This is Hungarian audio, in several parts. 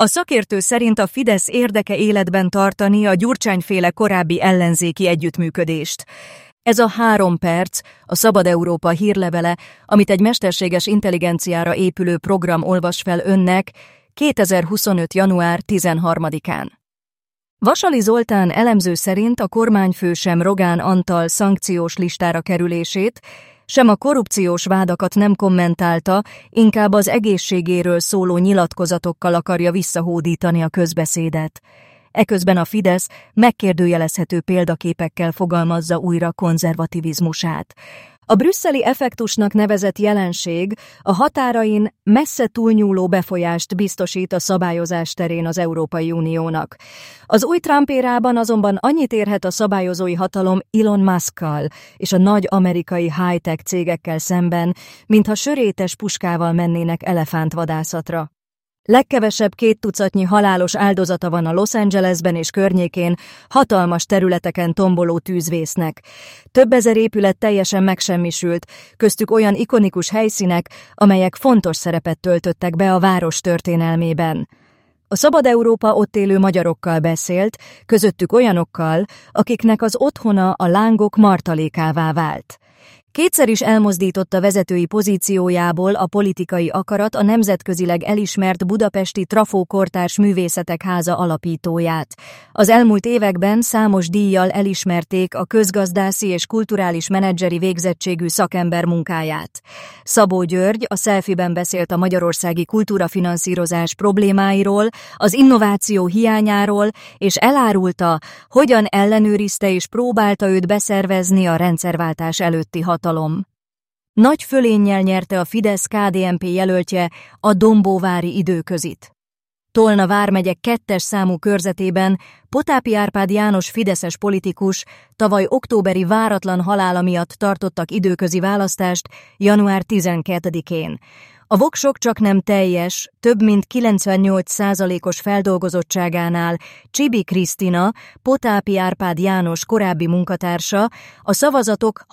A szakértő szerint a Fidesz érdeke életben tartani a Gyurcsány-féle korábbi ellenzéki együttműködést. Ez a 3 perc, a Szabad Európa hírlevele, amit egy mesterséges intelligenciára épülő program olvas fel önnek 2025. január 13-án. Vasali Zoltán elemző szerint a kormányfő sem Rogán Antal szankciós listára kerülését, sem a korrupciós vádakat nem kommentálta, inkább az egészségéről szóló nyilatkozatokkal akarja visszahódítani a közbeszédet. Eközben a Fidesz megkérdőjelezhető példaképekkel fogalmazza újra konzervativizmusát. A brüsszeli effektusnak nevezett jelenség a határain messze túlnyúló befolyást biztosít a szabályozás terén az Európai Uniónak. Az új Trump-érában azonban annyit érhet a szabályozói hatalom Elon Muskkal és a nagy amerikai high-tech cégekkel szemben, mintha sörétes puskával mennének elefántvadászatra. Legkevesebb 2 tucatnyi halálos áldozata van a Los Angelesben és környékén, hatalmas területeken tomboló tűzvésznek. Több ezer épület teljesen megsemmisült, köztük olyan ikonikus helyszínek, amelyek fontos szerepet töltöttek be a város történelmében. A Szabad Európa ott élő magyarokkal beszélt, közöttük olyanokkal, akiknek az otthona a lángok martalékává vált. Kétszer is elmozdította vezetői pozíciójából a politikai akarat a nemzetközileg elismert budapesti Trafó Kortárs Művészetek Háza alapítóját. Az elmúlt években számos díjjal elismerték a közgazdászi és kulturális menedzseri végzettségű szakember munkáját. Szabó György a selfie-ben beszélt a magyarországi kultúrafinanszírozás problémáiról, az innováció hiányáról, és elárulta, hogyan ellenőrizte és próbálta őt beszervezni a rendszerváltás előtti hatalom. Nagy fölénnyel nyerte a Fidesz-KDNP jelöltje a dombóvári időközit. Tolna vármegye 2. számú körzetében Potápi Árpád János fideszes politikus tavaly októberi váratlan halála miatt tartottak időközi választást január 12-én. A voksok csak nem teljes, több mint 98%-os feldolgozottságánál Csibi Krisztina, Potápi Árpád János korábbi munkatársa a szavazatok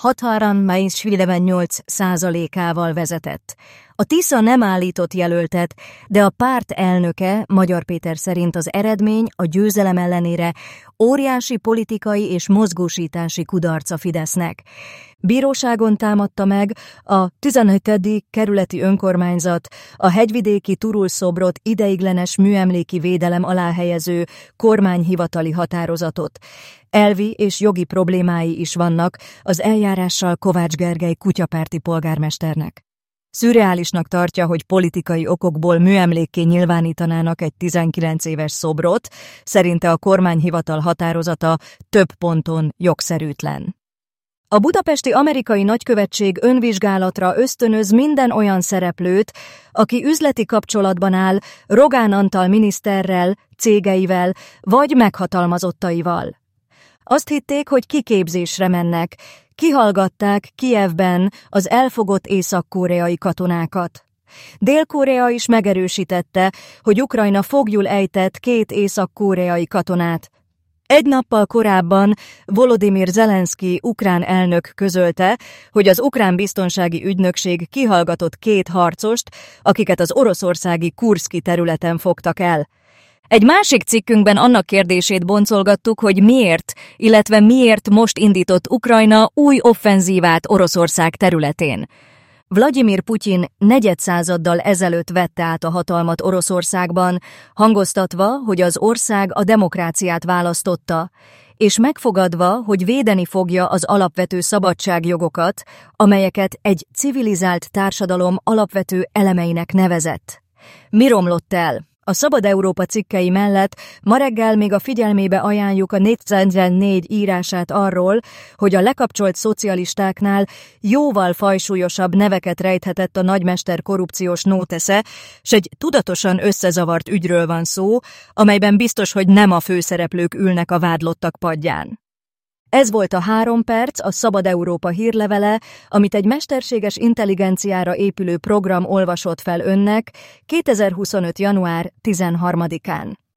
68%-ával vezetett. A Tisza nem állított jelöltet, de a párt elnöke, Magyar Péter szerint az eredmény a győzelem ellenére óriási politikai és mozgósítási kudarc a Fidesznek. Bíróságon támadta meg a 15. kerületi önkormányzat a hegyvidéki Turul-szobrot ideiglenes műemléki védelem alá helyező kormányhivatali határozatot. Elvi és jogi problémái is vannak az eljárással Kovács Gergely kutyapárti polgármesternek. Szürreálisnak tartja, hogy politikai okokból műemlékké nyilvánítanának egy 19 éves szobrot, szerinte a kormányhivatal határozata több ponton jogszerűtlen. A budapesti amerikai nagykövetség önvizsgálatra ösztönöz minden olyan szereplőt, aki üzleti kapcsolatban áll Rogán Antal miniszterrel, cégeivel vagy meghatalmazottaival. Azt hitték, hogy kiképzésre mennek, kihallgatták Kijevben az elfogott észak-koreai katonákat. Dél-Korea is megerősítette, hogy Ukrajna foglyul ejtett 2 észak-koreai katonát. Egy nappal korábban Volodymyr Zelenszky ukrán elnök közölte, hogy az ukrán biztonsági ügynökség kihallgatott 2 harcost, akiket az oroszországi Kurszki területen fogtak el. Egy másik cikkünkben annak kérdését boncolgattuk, hogy miért, illetve miért most indított Ukrajna új offenzívát Oroszország területén. Vladimir Putyin negyedszázaddal ezelőtt vette át a hatalmat Oroszországban, hangoztatva, hogy az ország a demokráciát választotta, és megfogadva, hogy védeni fogja az alapvető szabadságjogokat, amelyeket egy civilizált társadalom alapvető elemeinek nevezett. Mi romlott el? A Szabad Európa cikkei mellett ma reggel még a figyelmébe ajánljuk a 404 írását arról, hogy a lekapcsolt szocialistáknál jóval fajsúlyosabb neveket rejthetett a nagymester korrupciós nótesze, s egy tudatosan összezavart ügyről van szó, amelyben biztos, hogy nem a főszereplők ülnek a vádlottak padján. Ez volt a 3 perc, a Szabad Európa hírlevele, amit egy mesterséges intelligenciára épülő program olvasott fel önnek 2025. január 13-án.